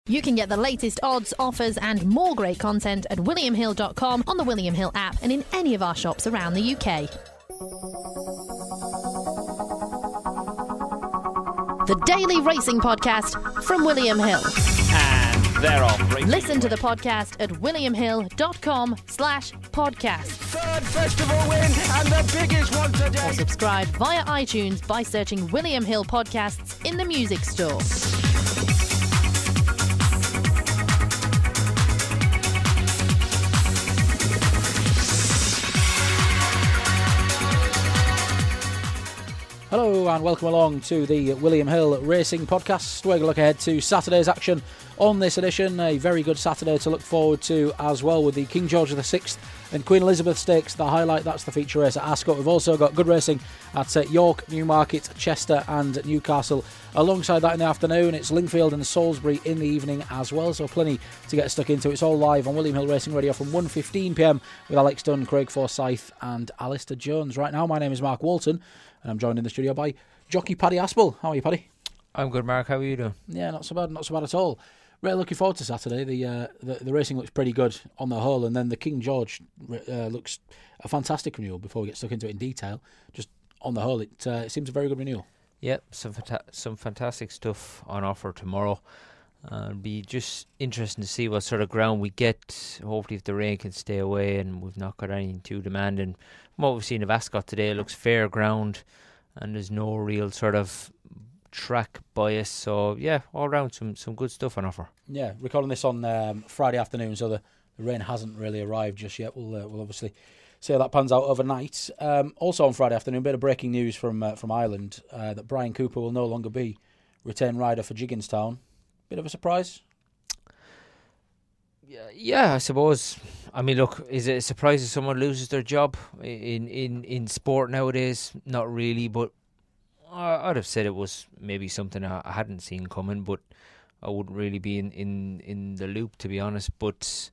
You can get the latest odds, offers and more great content at williamhill.com, on the William Hill app and in any of our shops around the UK. The Daily Racing Podcast from William Hill. And they're off. Listen to the podcast at williamhill.com/podcast. Third festival win and the biggest one today. Or subscribe via iTunes by searching William Hill Podcasts in the music store. Hello and welcome along to the William Hill Racing Podcast. We're going to look ahead to Saturday's action on this edition. A very good Saturday to look forward to as well, with the King George VI and Queen Elizabeth Stakes. The highlight, that's the feature race at Ascot. We've also got good racing at York, Newmarket, Chester and Newcastle. Alongside that in the afternoon, it's Lingfield and Salisbury in the evening as well, so plenty to get stuck into. It's all live on William Hill Racing Radio from 1:15pm with Alex Dunn, Craig Forsyth and Alistair Jones. Right now, my name is Mark Walton and I'm joined in the studio by jockey Paddy Aspel. How are you, Paddy? I'm good, Mark. How are you doing? Yeah, not so bad at all. Really looking forward to Saturday. The racing looks pretty good on the whole, and then the King George looks a fantastic renewal. Before we get stuck into it in detail, just on the whole, it seems a very good renewal. Yep, some fantastic stuff on offer tomorrow. It'll be just interesting to see what sort of ground we get. Hopefully, if the rain can stay away and we've not got anything too demanding. From what we've seen of Ascot today, it looks fair ground and there's no real sort of track bias. So, yeah, all round some good stuff on offer. Yeah, recording this on Friday afternoon, so the rain hasn't really arrived just yet. We'll obviously see how that pans out overnight. Also on Friday afternoon, a bit of breaking news from Ireland that Brian Cooper will no longer be retained rider for Gigginstown. Bit of a surprise? Yeah, I suppose. I mean, look, is it a surprise if someone loses their job in sport nowadays? Not really, but I'd have said it was maybe something I hadn't seen coming, but I wouldn't really be in the loop, to be honest. But,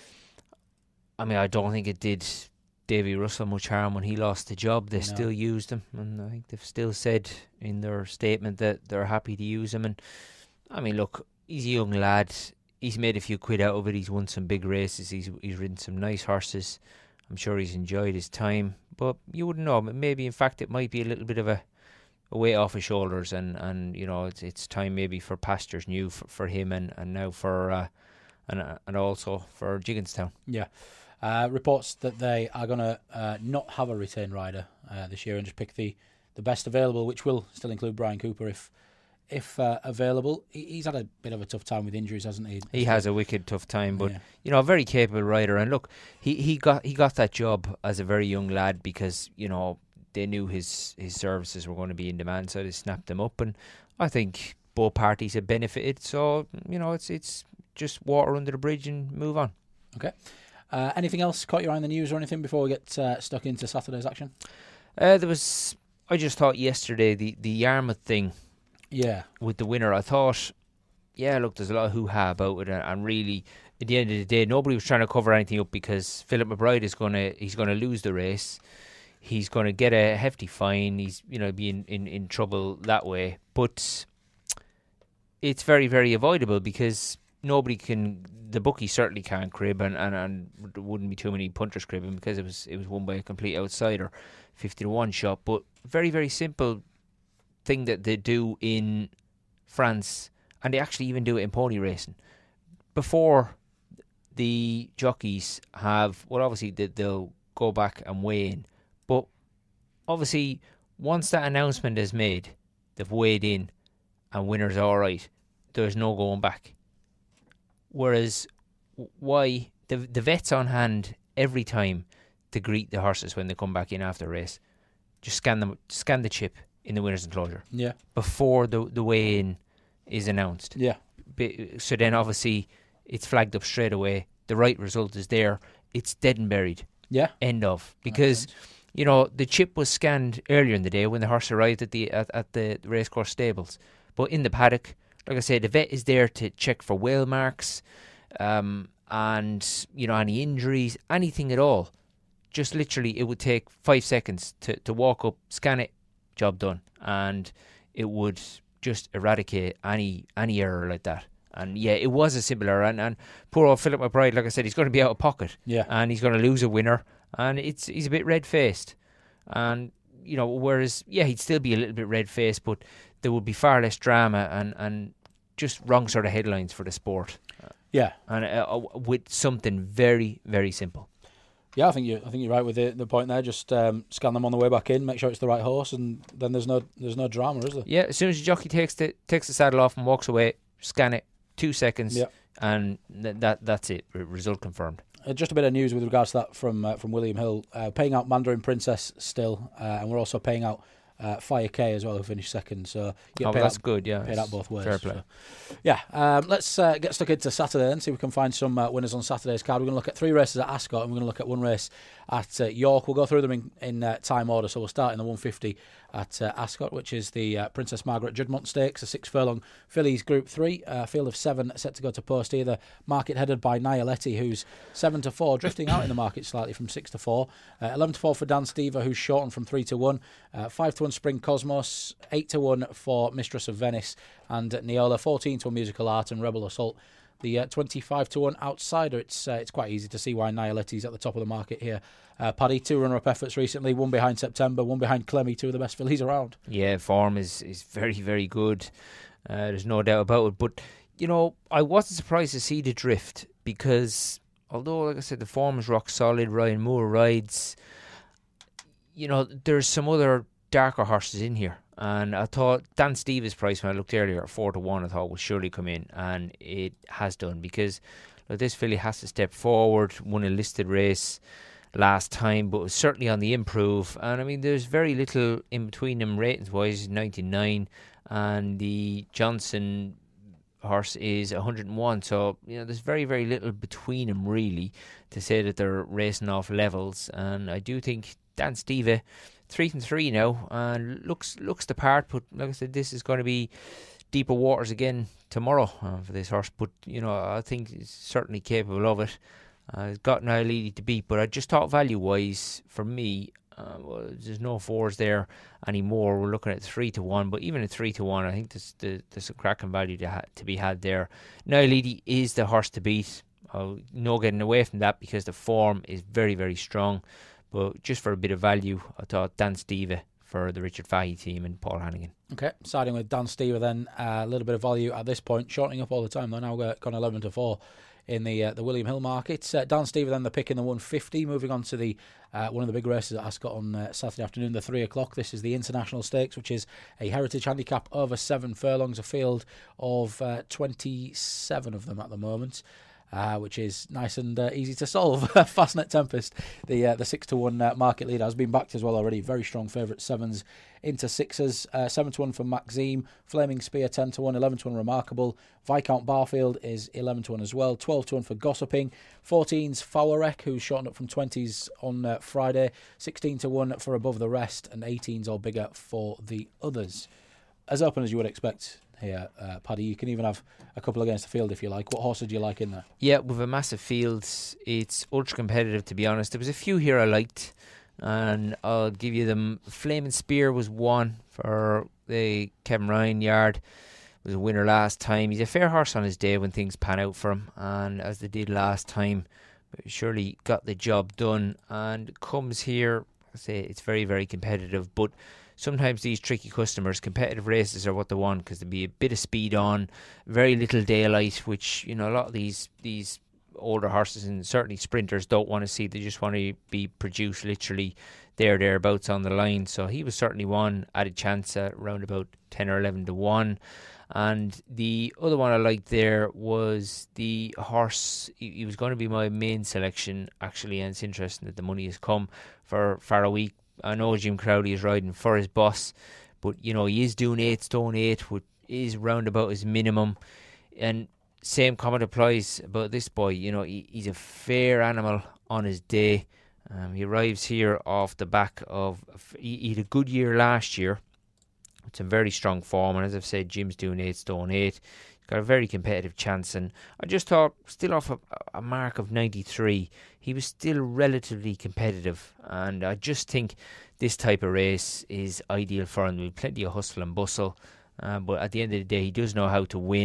I mean, I don't think it did Davy Russell much harm when he lost the job. They still used him, and I think they've still said in their statement that they're happy to use him. And I mean, look, he's a young lad. He's made a few quid out of it. He's won some big races. He's ridden some nice horses. I'm sure he's enjoyed his time. But you wouldn't know. Maybe, in fact, it might be a little bit of a weight off his shoulders. And you know, it's time maybe for pastures new for him and now for and also for Gigginstown. Yeah. Reports that they are going to not have a retained rider this year and just pick the best available, which will still include Brian Cooper if available. He's had a bit of a tough time with injuries, hasn't he? He has a wicked tough time, but you know, a very capable rider. And look, he got that job as a very young lad because, you know, they knew his services were going to be in demand, so they snapped him up. And I think both parties have benefited. So, you know, it's just water under the bridge and move on. Okay. Anything else caught your eye in the news or anything before we get stuck into Saturday's action? I just thought yesterday the Yarmouth thing. Yeah. With the winner, I thought, yeah, look, there's a lot of hoo-ha about it, and really, at the end of the day, nobody was trying to cover anything up because Philip McBride he's gonna lose the race. He's gonna get a hefty fine. He's be in trouble that way. But it's very, very avoidable because nobody can. The bookie certainly can't crib, and there wouldn't be too many punters cribbing because it was won by a complete outsider, 50-1 shot. But very, very simple thing that they do in France, and they actually even do it in pony racing. Before the jockeys have, well, obviously they'll go back and weigh in, but obviously once that announcement is made, they've weighed in and winners are all right, there's no going back. Whereas why the vet's on hand every time to greet the horses when they come back in after a race. Just scan the chip in the winner's enclosure. Yeah. Before the weigh-in is announced. Yeah. So then obviously it's flagged up straight away. The right result is there. It's dead and buried. Yeah. End of. Because the chip was scanned earlier in the day when the horse arrived at the racecourse stables. But in the paddock, like I say, the vet is there to check for whale marks, and any injuries, anything at all. Just literally, it would take 5 seconds to walk up, scan it, job done, and it would just eradicate any error like that. And yeah, it was a similar. And poor old Philip McBride, like I said, he's going to be out of pocket. Yeah. And he's going to lose a winner. And he's a bit red-faced. And, whereas, yeah, he'd still be a little bit red-faced, but there would be far less drama and just wrong sort of headlines for the sport. Yeah. And with something very, very simple. Yeah, I think you're right with the point there. Just scan them on the way back in, make sure it's the right horse, and then there's no drama, is there? Yeah, as soon as the jockey takes the saddle off and walks away, scan it, 2 seconds, and that's it. Result confirmed. Just a bit of news with regards to that from William Hill. Paying out Mandarin Princess still, and we're also paying out Fire K as well, who finished second. So that's good. Yeah, paid out both ways. Fair play. So, yeah, let's get stuck into Saturday and see if we can find some winners on Saturday's card. We're going to look at 3 races at Ascot, and we're going to look at 1 race at York. We'll go through them in time order. So we'll start in the 150 at Ascot, which is the Princess Margaret Judmont Stakes, a 6-furlong fillies Group 3, field of 7 set to go to post either. Market headed by Nialetti, who's 7-4, drifting out in the market slightly from 6-4. 11-4 for Dan Stever, who's shortened from 3-1. 5-1 Spring Cosmos, 8-1 for Mistress of Venice and Neola, 14-1 Musical Art and Rebel Assault. The 25-1 outsider, it's quite easy to see why Nialetti's at the top of the market here. Paddy, 2 runner-up efforts recently, 1 behind September, 1 behind Clemmy, 2 of the best fillies around. Yeah, form is very, very good. There's no doubt about it. But, I wasn't surprised to see the drift because, although, like I said, the form is rock solid, Ryan Moore rides, there's some other darker horses in here. And I thought Dan Steve's price when I looked earlier at 4-1, I thought would surely come in, and it has done because this filly has to step forward. Won a listed race last time, but was certainly on the improve. And I mean, there's very little in between them ratings wise. 99, and the Johnson horse is 101. So there's very, very little between them really to say that they're racing off levels. And I do think Dan Steve 3-3 now, and looks the part. But like I said, this is going to be deeper waters again tomorrow for this horse. But I think he's certainly capable of it. He's got Nialetti to beat, but I just thought value-wise for me, there's no 4s there anymore. We're looking at 3-1, but even at 3-1, I think there's a cracking value to be had there. Nialetti is the horse to beat. No getting away from that because the form is very, very strong. But just for a bit of value, I thought Dan Steve for the Richard Fahey team and Paul Hannigan. Okay, siding with Dan Steve then, a little bit of value at this point, shortening up all the time. They're now gone 11-4 in the William Hill market. Dan Steve then the pick in the 150, moving on to the one of the big races at Ascot on Saturday afternoon, the 3 o'clock. This is the International Stakes, which is a heritage handicap over 7 furlongs, a field of 27 of them at the moment. Which is nice and easy to solve. Fastnet Tempest, the 6-1 market leader, has been backed as well already. Very strong favourite 7s into 6s. 7-1 for Maxime. Flaming Spear 10-1. 11-1 Remarkable. Viscount Barfield is 11-1 as well. 12-1 for Gossiping. 14's Fawarek, who's shortened up from 20s on Friday. 16-1 for Above the Rest, and 18's or bigger for the others. As open as you would expect here, Paddy. You can even have a couple against the field if you like. What horses do you like in there? Yeah, with a massive field, it's ultra competitive, to be honest. There was a few here I liked, and I'll give you them. Flaming Spear was 1 for the Kevin Ryan yard. Was a winner last time. He's a fair horse on his day when things pan out for him, and as they did last time, surely got the job done. And comes here, I say it's very, very competitive, but sometimes these tricky customers, competitive races are what they want because there'll be a bit of speed on, very little daylight, which a lot of these older horses and certainly sprinters don't want to see. They just want to be produced literally thereabouts on the line. So he was certainly one at a chance at around about 10 or 11-1. And the other one I liked there was the horse. He was going to be my main selection actually, and it's interesting that the money has come for Faroe. I know Jim Crowley is riding for his boss, but he is doing 8 stone 8, which is round about his minimum. And same comment applies about this boy. He's a fair animal on his day. He arrives here off the back of he had a good year last year. It's a very strong form, and as I've said, Jim's doing 8 stone 8. He's got a very competitive chance, and I just thought, still off a mark of 93, he was still relatively competitive, and I just think this type of race is ideal for him. With plenty of hustle and bustle, but at the end of the day, he does know how to win.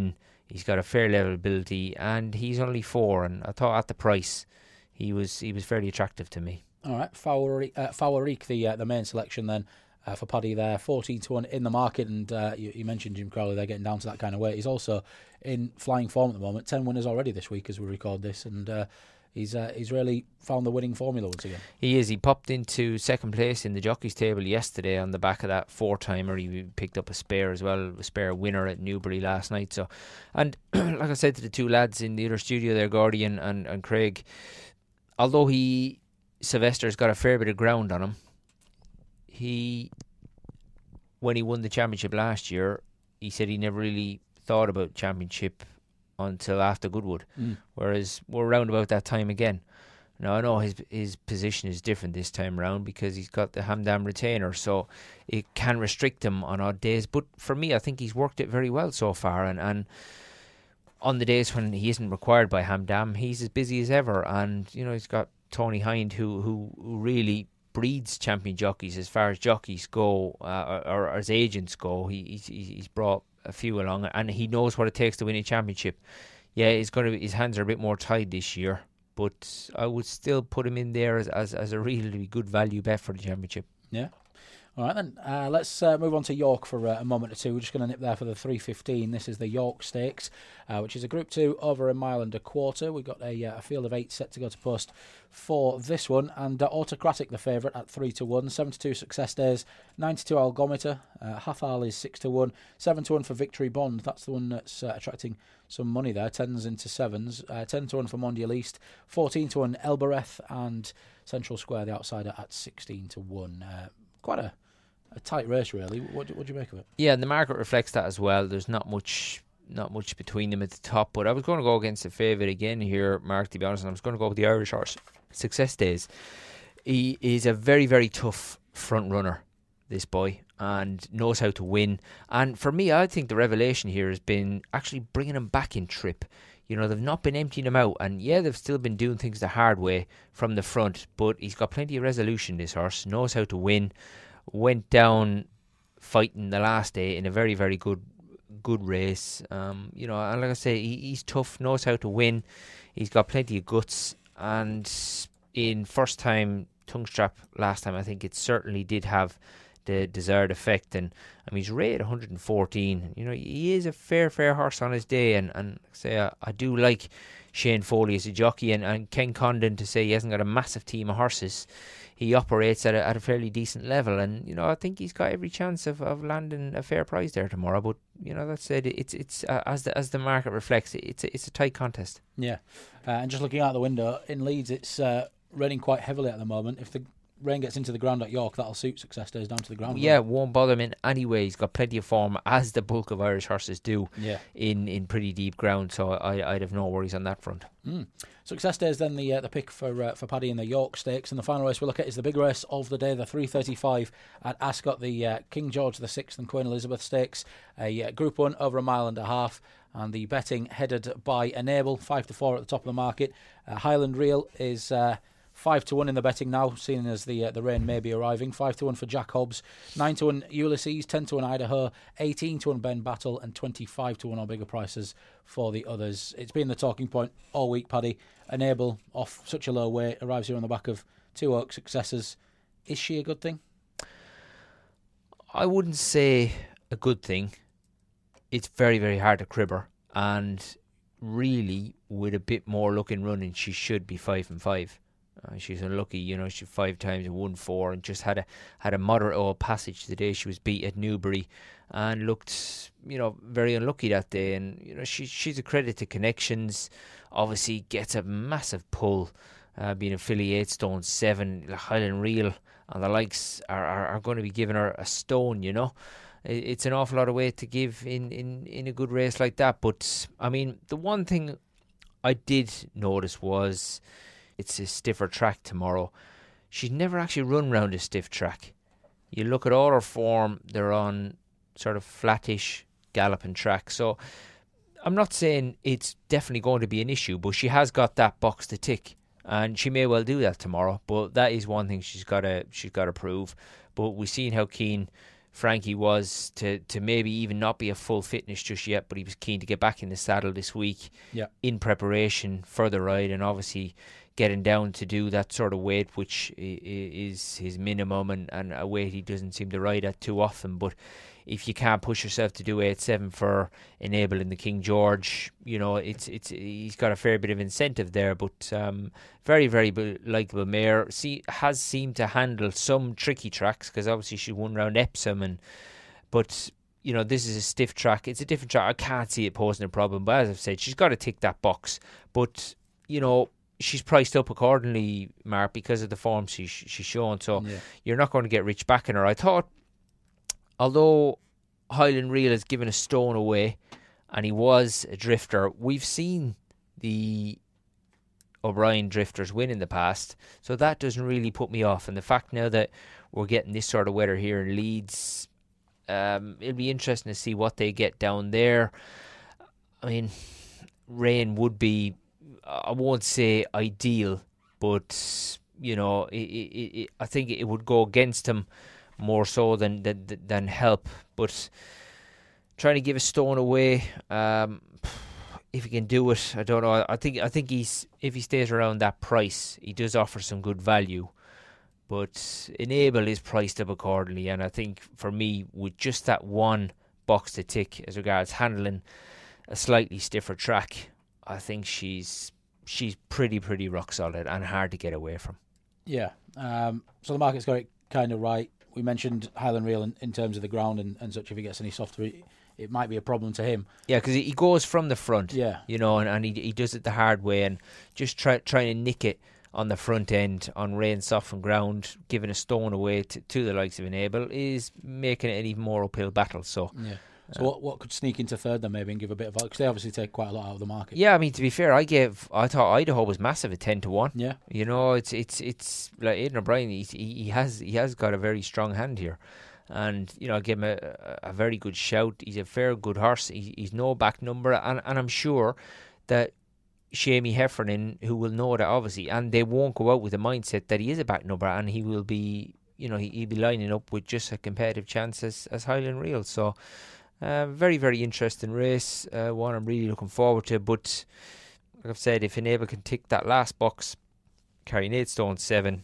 He's got a fair level of ability, and he's only 4. And I thought at the price, he was fairly attractive to me. All right, Fawariq, the main selection then for Paddy there, 14-1 in the market, and you mentioned Jim Crowley. They're getting down to that kind of weight. He's also in flying form at the moment. 10 winners already this week as we record this, and he's really found the winning formula once again. He is. He popped into second place in the jockeys table yesterday on the back of that 4-timer. He picked up a spare as well, a spare winner at Newbury last night. So, and like I said to the two lads in the other studio there, Gordy and Craig, although Sylvester's got a fair bit of ground on him, when he won the championship last year, he said he never really thought about championship until after Goodwood, whereas we're around about that time again. Now I know his position is different this time around because he's got the Hamdam retainer, so it can restrict him on odd days. But for me, I think he's worked it very well so far, and on the days when he isn't required by Hamdam, he's as busy as ever. And he's got Tony Hind, who really breeds champion jockeys as far as jockeys go, or as agents go. He's brought a few along, and he knows what it takes to win a championship. Yeah, his hands are a bit more tied this year, but I would still put him in there as a really good value bet for the championship. Yeah. All right then, let's move on to York for a moment or two. We're just going to nip there for the 3:15. This is the York Stakes, which is a Group 2 over 1.25 miles. We've got a field of 8 set to go to post for this one, and Autocratic the favourite at 3-1, 7-2 Success Days, 92 Algometer, Hathal is 6-1, 7-1 for Victory Bond. That's the one that's attracting some money there, 10s into 7s, 10-1 for Mondial East, 14-1 Elbereth, and Central Square the outsider at 16-1. Quite a tight race, really. What do you make of it? Yeah, and the market reflects that as well. There's not much between them at the top, but I was going to go against the favourite again here, Mark, to be honest, and I was going to go with the Irish horse, Success Days. He is a very, very tough front runner, this boy, and knows how to win. And for me, I think the revelation here has been actually bringing him back in trip. They've not been emptying him out, and yeah, they've still been doing things the hard way from the front, but he's got plenty of resolution, this horse, knows how to win, went down fighting the last day in a very, very good race. And like I say, he's tough, knows how to win, he's got plenty of guts, and in first time tongue strap last time, I think it certainly did have the desired effect. And he's rated 114. He is a fair horse on his day, and say I do like Shane Foley as a jockey, and Ken Condon, to say he hasn't got a massive team of horses. He operates at a fairly decent level, and I think he's got every chance of landing a fair price there tomorrow. But that said, it's as the market reflects, it's a tight contest. Yeah, and just looking out the window in Leeds, it's raining quite heavily at the moment. If the rain gets into the ground at York, that'll suit Success Days down to the ground. Yeah, won't bother him in any way. He's got plenty of form, as the bulk of Irish horses do. Yeah. in pretty deep ground, so I'd have no worries on that front. Success Days then the pick for Paddy in the York Stakes, and the final race we'll look at is the big race of the day, the 3:35 at Ascot, the King George VI and Queen Elizabeth Stakes, a Group 1 over 1.5 miles, and the betting headed by Enable, 5-4 at the top of the market. Highland Reel is 5-1 in the betting now, seeing as the rain may be arriving. 5-1 for Jack Hobbs, 9-1 Ulysses, 10-1 Idaho, 18-1 Ben Battle, and 25-1 on bigger prices for the others. It's been the talking point all week, Paddy. Enable, off such a low weight, arrives here on the back of 2 Oak successes. Is she a good thing? I wouldn't say a good thing. It's very, very hard to crib her, and really, with a bit more luck in running, she should be 5-5. She's unlucky, she 5 times and 1-4, and just had a moderate old passage the day she was beat at Newbury, and looked, very unlucky that day. And she's a credit to connections. Obviously, gets a massive pull, being a filly 8 stone 7. Highland Reel and the likes are going to be giving her a stone. It's an awful lot of weight to give in a good race like that. But the one thing I did notice was, it's a stiffer track tomorrow. She's never actually run round a stiff track. You look at all her form, they're on sort of flattish galloping track. So I'm not saying it's definitely going to be an issue, but she has got that box to tick, and she may well do that tomorrow. But that is one thing she's got to prove. But we've seen how keen Frankie was to maybe even not be a full fitness just yet, but he was keen to get back in the saddle this week in preparation for the ride, and obviously getting down to do that sort of weight, which is his minimum, and a weight he doesn't seem to ride at too often. But if you can't push yourself to do 8.7 for Enable in the King George, he's got a fair bit of incentive there. But very, very likeable mare. Has seemed to handle some tricky tracks, because obviously she won round Epsom, but this is a stiff track. It's a different track. I can't see it posing a problem. But as I've said, she's got to tick that box. But she's priced up accordingly, Mark, because of the form she's shown. So you're not going to get rich backing her. I thought, although Highland Reel has given a stone away and he was a drifter, we've seen the O'Brien drifters win in the past, so that doesn't really put me off. And the fact now that we're getting this sort of weather here in Leeds, it'll be interesting to see what they get down there. I mean, rain would be, I won't say ideal, but I think it would go against him more so than help. But trying to give a stone away, if he can do it, I don't know. I think if he stays around that price, he does offer some good value. But Enable is priced up accordingly, and I think for me, with just that one box to tick as regards handling a slightly stiffer track, I think she's pretty rock solid and hard to get away from. Yeah. So the market's got it kind of right. We mentioned Highland Reel in terms of the ground and such. If he gets any softer, it might be a problem to him. Yeah, because he goes from the front. Yeah. And he does it the hard way, and just trying to nick it on the front end on rain softened ground, giving a stone away to the likes of Enable is making it an even more uphill battle. So yeah. So what could sneak into third then maybe and give a bit of value? Because they obviously take quite a lot out of the market. Yeah, I mean, to be fair, I thought Idaho was massive at 10-1. Yeah. It's like Aidan O'Brien, he has got a very strong hand here. And, I give him a very good shout. He's a fair good horse. He's no back number. And I'm sure that Shamie Heffernan, who will know that obviously, and they won't go out with the mindset that he is a back number, and he will be, he'll be lining up with just a competitive chance as Highland Reel. So, very, very interesting race. One I'm really looking forward to. But like I've said, if Enable can tick that last box, carrying 8.7,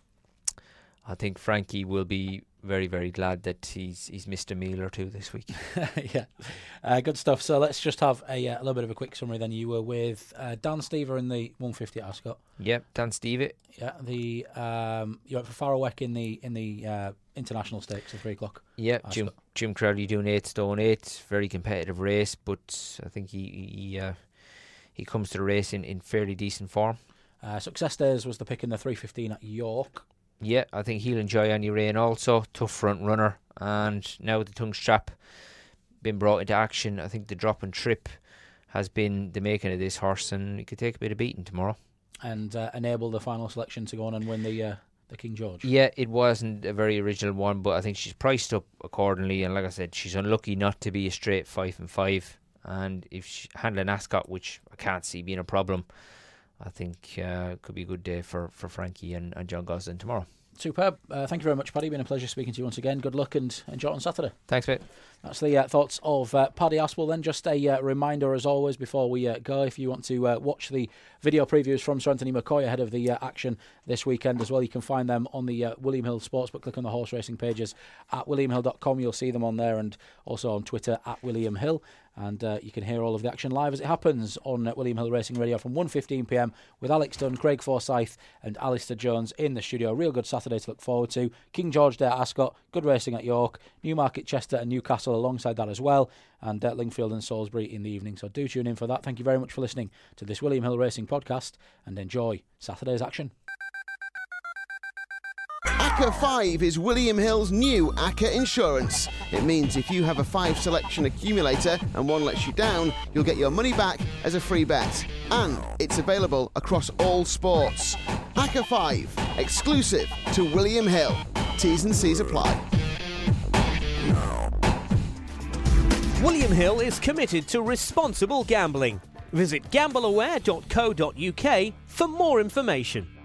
I think Frankie will be very, very glad that he's missed a meal or two this week. Yeah, good stuff. So let's just have a little bit of a quick summary. Then you were with Dan Stever in the 150 at Ascot. Yep, Dan Stever. Yeah, you went for Farrowweck in the international stakes at 3 o'clock. Yeah, Jim Crowley doing 8.8, very competitive race, but I think he comes to the race in fairly decent form. Success Days was the pick in the 3:15 at York. Yeah, I think he'll enjoy any rain also. Tough front runner, and now with the tongue strap been brought into action, I think the drop and trip has been the making of this horse, and he could take a bit of beating tomorrow. And Enable the final selection to go on and win the King George. Yeah, it wasn't a very original one, but I think she's priced up accordingly, and like I said, she's unlucky not to be a straight 5-5. And if she handling Ascot, which I can't see being a problem, I think could be a good day for Frankie and John Gosling tomorrow. Superb. Thank you very much, Paddy. Been a pleasure speaking to you once again. Good luck and enjoy it on Saturday. Thanks, mate. That's the thoughts of Paddy Aspel. Then just a reminder, as always, before we go, if you want to watch the video previews from Sir Anthony McCoy ahead of the action this weekend as well, you can find them on the William Hill Sportsbook. Click on the horse racing pages at williamhill.com. You'll see them on there, and also on Twitter at William Hill. And you can hear all of the action live as it happens on William Hill Racing Radio from 1:15pm with Alex Dunn, Craig Forsyth and Alistair Jones in the studio. Real good Saturday to look forward to. King George Day at Ascot, good racing at York, Newmarket, Chester and Newcastle alongside that as well, and Lingfield and Salisbury in the evening. So do tune in for that. Thank you very much for listening to this William Hill Racing podcast, and enjoy Saturday's action. ACCA 5 is William Hill's new ACCA insurance. It means if you have a 5 selection accumulator and one lets you down, you'll get your money back as a free bet. And it's available across all sports. ACCA 5, exclusive to William Hill. T's and C's apply. William Hill is committed to responsible gambling. Visit gambleaware.co.uk for more information.